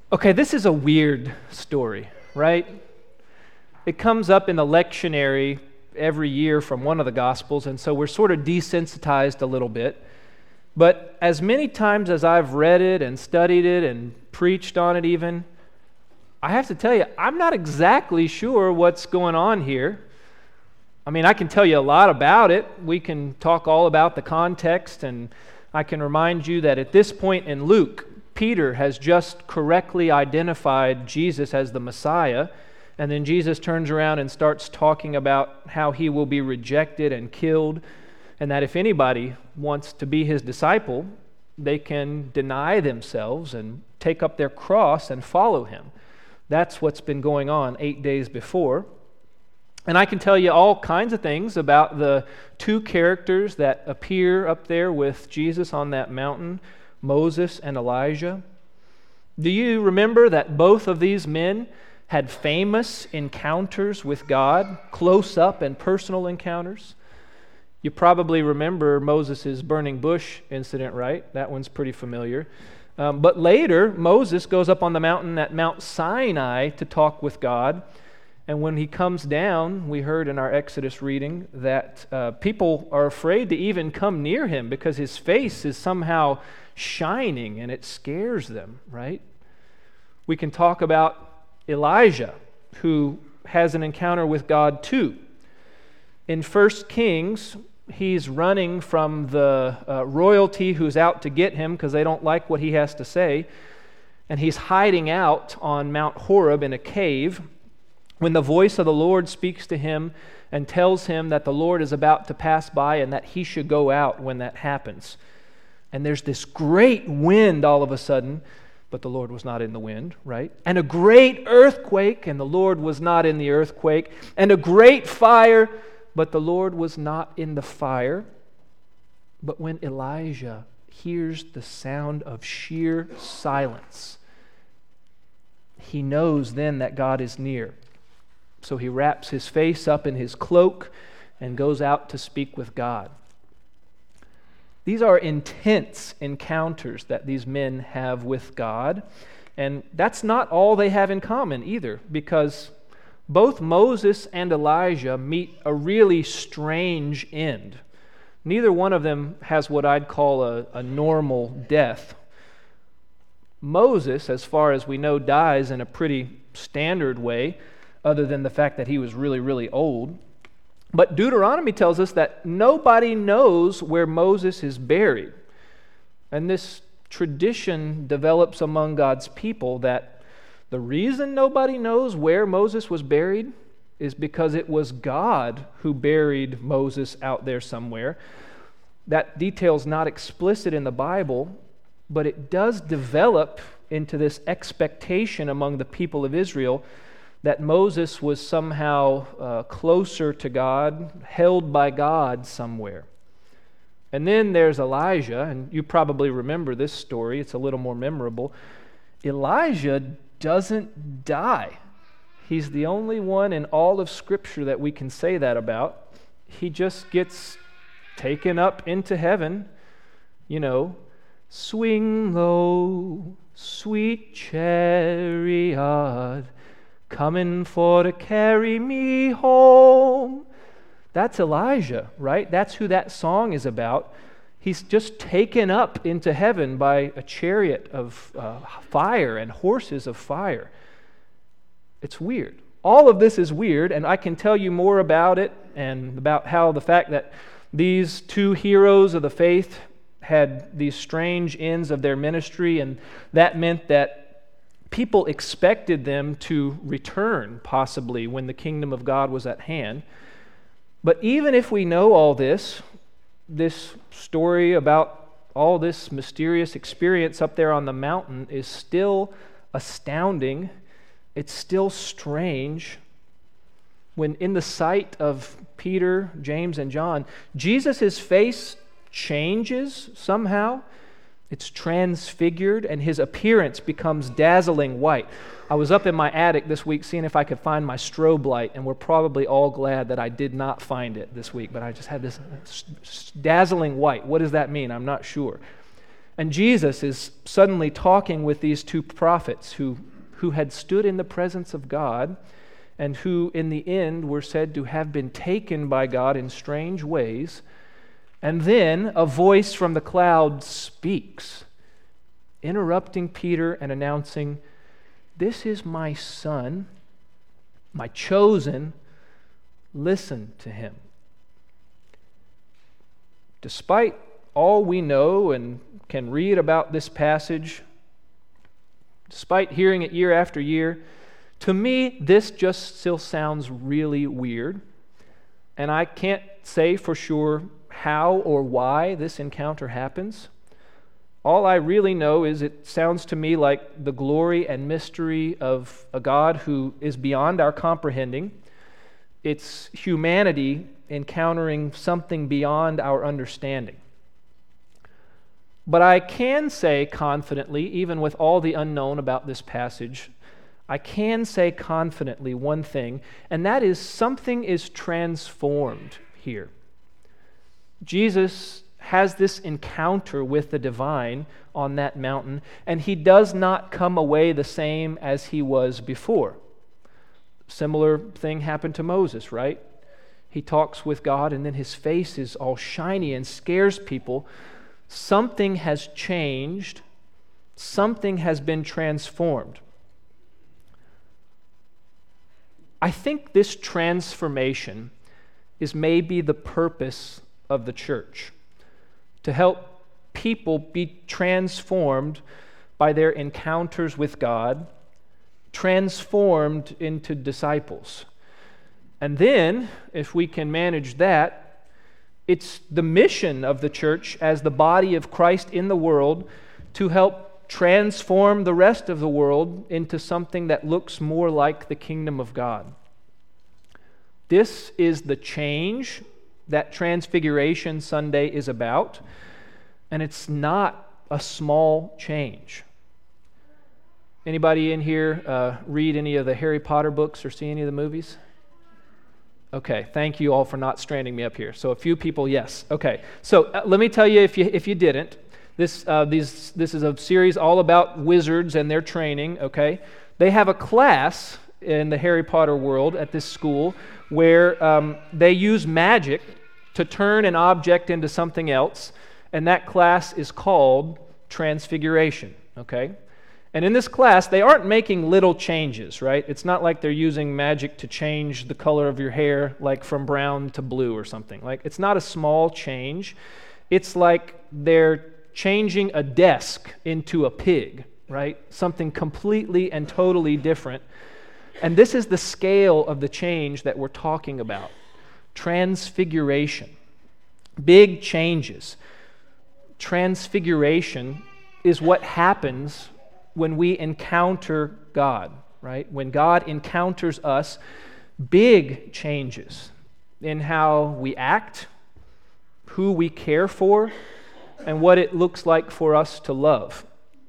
Okay, this is a weird story, right? It comes up in the lectionary every year from one of the Gospels, and so we're sort of desensitized a little bit. But as many times as I've read it and studied it and preached on it even, I have to tell you, I'm not exactly sure what's going on here. I mean, I can tell you a lot about it. We can talk all about the context, and I can remind you that at this point in Luke, Peter has just correctly identified Jesus as the Messiah, and then Jesus turns around and starts talking about how he will be rejected and killed, and that if anybody wants to be his disciple, they can deny themselves and take up their cross and follow him. That's what's been going on 8 days before. And I can tell you all kinds of things about the two characters that appear up there with Jesus on that mountain, Moses and Elijah. Do you remember that both of these men had famous encounters with God, close-up and personal encounters? You probably remember Moses' burning bush incident, right? That one's pretty familiar. But later, Moses goes up on the mountain at Mount Sinai to talk with God. And when he comes down, we heard in our Exodus reading that people are afraid to even come near him because his face is somehow shining and it scares them, right? We can talk about Elijah, who has an encounter with God too. In 1 Kings, he's running from the royalty who's out to get him because they don't like what he has to say. And he's hiding out on Mount Horeb in a cave when the voice of the Lord speaks to him and tells him that the Lord is about to pass by and that he should go out when that happens. And there's this great wind all of a sudden, but the Lord was not in the wind, right? And a great earthquake, and the Lord was not in the earthquake. And a great fire, but the Lord was not in the fire. But when Elijah hears the sound of sheer silence, he knows then that God is near. So he wraps his face up in his cloak and goes out to speak with God. These are intense encounters that these men have with God, and that's not all they have in common either, because both Moses and Elijah meet a really strange end. Neither one of them has what I'd call a normal death. Moses, as far as we know, dies in a pretty standard way, other than the fact that he was really, really old. But Deuteronomy tells us that nobody knows where Moses is buried. And this tradition develops among God's people that the reason nobody knows where Moses was buried is because it was God who buried Moses out there somewhere. That detail's not explicit in the Bible, but it does develop into this expectation among the people of Israel that Moses was somehow closer to God, held by God somewhere. And then there's Elijah, and you probably remember this story. It's a little more memorable. Elijah doesn't die. He's the only one in all of Scripture that we can say that about. He just gets taken up into heaven. You know, swing low, sweet chariot, coming for to carry me home. That's Elijah, right? That's who that song is about. He's just taken up into heaven by a chariot of fire and horses of fire. It's weird. All of this is weird, and I can tell you more about it and about how the fact that these two heroes of the faith had these strange ends of their ministry, and that meant that people expected them to return, possibly, when the kingdom of God was at hand. But even if we know all this story about all this mysterious experience up there on the mountain is still astounding. It's still strange. When in the sight of Peter, James, and John, Jesus' face changes somehow. It's transfigured, and his appearance becomes dazzling white. I was up in my attic this week seeing if I could find my strobe light, and we're probably all glad that I did not find it this week, but I just had this dazzling white. What does that mean? I'm not sure. And Jesus is suddenly talking with these two prophets who had stood in the presence of God and who in the end were said to have been taken by God in strange ways. And then a voice from the cloud speaks, interrupting Peter and announcing, "This is my Son, my chosen. Listen to him." Despite all we know and can read about this passage, despite hearing it year after year, to me, this just still sounds really weird. And I can't say for sure how or why this encounter happens. All I really know is it sounds to me like the glory and mystery of a God who is beyond our comprehending. It's humanity encountering something beyond our understanding. But I can say confidently, even with all the unknown about this passage, I can say confidently one thing, and that is something is transformed here. Jesus has this encounter with the divine on that mountain, and he does not come away the same as he was before. Similar thing happened to Moses, right? He talks with God, and then his face is all shiny and scares people. Something has changed. Something has been transformed. I think this transformation is maybe the purpose of the church, to help people be transformed by their encounters with God, transformed into disciples. And then, if we can manage that, it's the mission of the church as the body of Christ in the world to help transform the rest of the world into something that looks more like the kingdom of God. This is the change that Transfiguration Sunday is about, and it's not a small change. Anybody in here read any of the Harry Potter books or see any of the movies? Okay, thank you all for not stranding me up here. So a few people, yes. Okay, so let me tell you if you didn't, this is a series all about wizards and their training. Okay, they have a class in the Harry Potter world at this school where they use magic to turn an object into something else, and that class is called Transfiguration. Okay. And in this class, they aren't making little changes, right? It's not like they're using magic to change the color of your hair, like from brown to blue or something. Like, it's not a small change. It's like they're changing a desk into a pig, right? Something completely and totally different. And this is the scale of the change that we're talking about. Transfiguration. Big changes. Transfiguration is what happens when we encounter God, right? When God encounters us, big changes in how we act, who we care for, and what it looks like for us to love.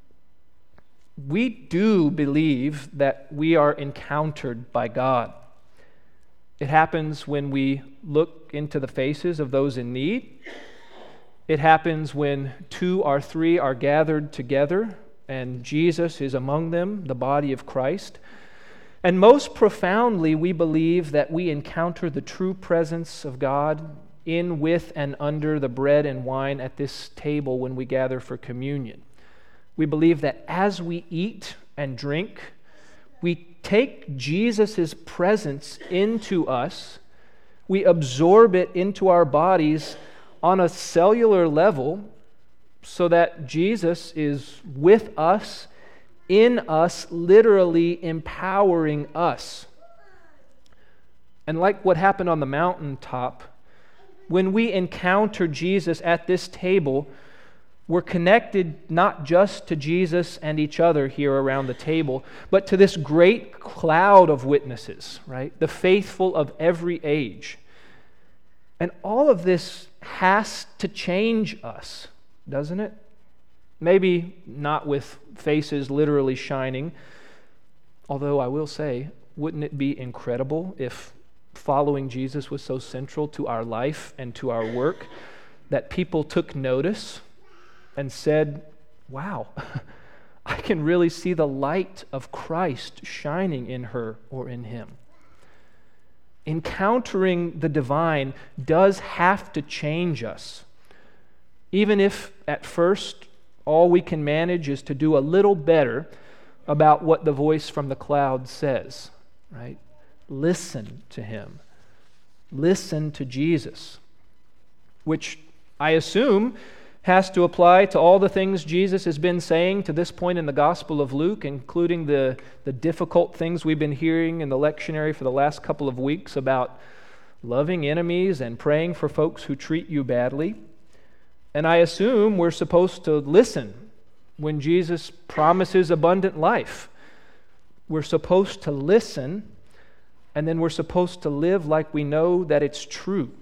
We do believe that we are encountered by God. It happens when we look into the faces of those in need. It happens when 2 or 3 are gathered together and Jesus is among them, the body of Christ. And most profoundly, we believe that we encounter the true presence of God in, with, and under the bread and wine at this table when we gather for communion. We believe that as we eat and drink, we take Jesus' presence into us, we absorb it into our bodies on a cellular level, so that Jesus is with us, in us, literally empowering us. And like what happened on the mountaintop, when we encounter Jesus at this table, we're connected not just to Jesus and each other here around the table, but to this great cloud of witnesses, right? The faithful of every age. And all of this has to change us, doesn't it? Maybe not with faces literally shining, although I will say, wouldn't it be incredible if following Jesus was so central to our life and to our work that people took notice and said, wow, I can really see the light of Christ shining in her or in him. Encountering the divine does have to change us, even if at first all we can manage is to do a little better about what the voice from the cloud says, right? Listen to him. Listen to Jesus, which I assume has to apply to all the things Jesus has been saying to this point in the Gospel of Luke, including the difficult things we've been hearing in the lectionary for the last couple of weeks about loving enemies and praying for folks who treat you badly. And I assume we're supposed to listen when Jesus promises abundant life. We're supposed to listen, and then we're supposed to live like we know that it's true.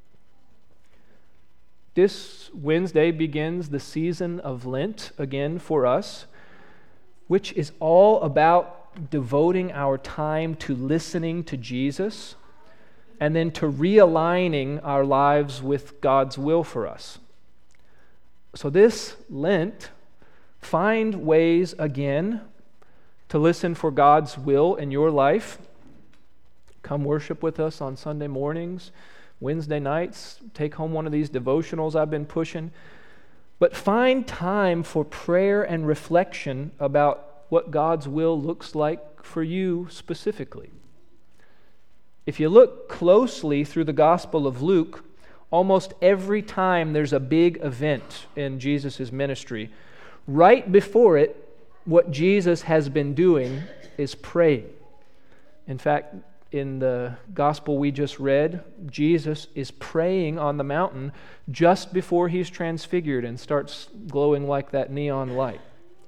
This Wednesday begins the season of Lent again for us, which is all about devoting our time to listening to Jesus and then to realigning our lives with God's will for us. So this Lent, find ways again to listen for God's will in your life. Come worship with us on Sunday mornings, Wednesday nights. Take home one of these devotionals I've been pushing. But find time for prayer and reflection about what God's will looks like for you specifically. If you look closely through the Gospel of Luke, almost every time there's a big event in Jesus' ministry, right before it, what Jesus has been doing is praying. In fact, in the gospel we just read, Jesus is praying on the mountain just before he's transfigured and starts glowing like that neon light.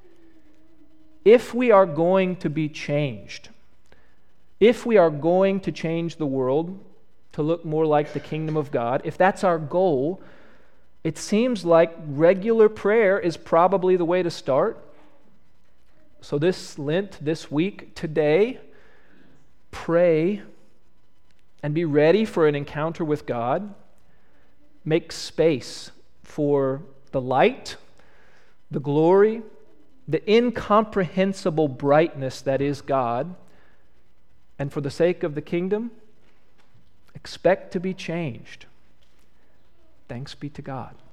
If we are going to be changed, if we are going to change the world to look more like the kingdom of God, if that's our goal, it seems like regular prayer is probably the way to start. So this Lent, this week, today, pray and be ready for an encounter with God. Make space for the light, the glory, the incomprehensible brightness that is God. And for the sake of the kingdom, expect to be changed. Thanks be to God.